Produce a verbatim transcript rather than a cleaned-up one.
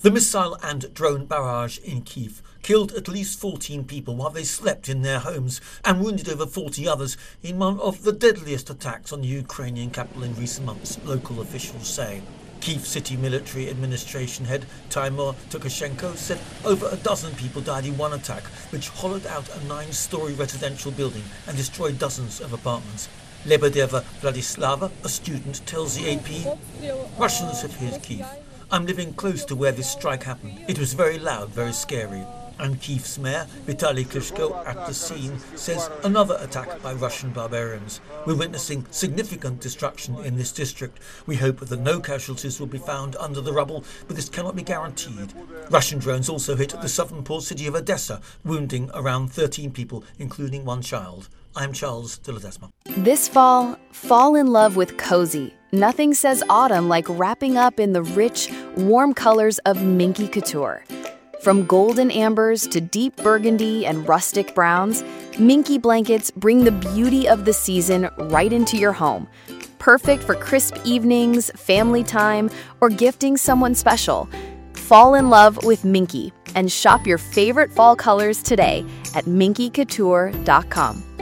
The missile and drone barrage in Kyiv killed at least fourteen people while they slept in their homes and wounded over forty others in one of the deadliest attacks on the Ukrainian capital in recent months, local officials say. Kyiv City Military Administration head Timur Tukashenko said over a dozen people died in one attack, which hollowed out a nine-storey residential building and destroyed dozens of apartments. Lebedeva Vladislava, a student, tells the A P, "Russians have hit Kyiv. I'm living close to where this strike happened. It was very loud, very scary." And Kyiv's mayor, Vitaly Klitschko, at the scene, says another attack by Russian barbarians. "We're witnessing significant destruction in this district. We hope that no casualties will be found under the rubble, but this cannot be guaranteed." Russian drones also hit the southern port city of Odessa, wounding around thirteen people, including one child. I'm Charles de Ledesma. This fall, fall in love with cozy. Nothing says autumn like wrapping up in the rich, warm colors of Minky Couture. From golden ambers to deep burgundy and rustic browns, Minky blankets bring the beauty of the season right into your home. Perfect for crisp evenings, family time, or gifting someone special. Fall in love with Minky and shop your favorite fall colors today at minky couture dot com.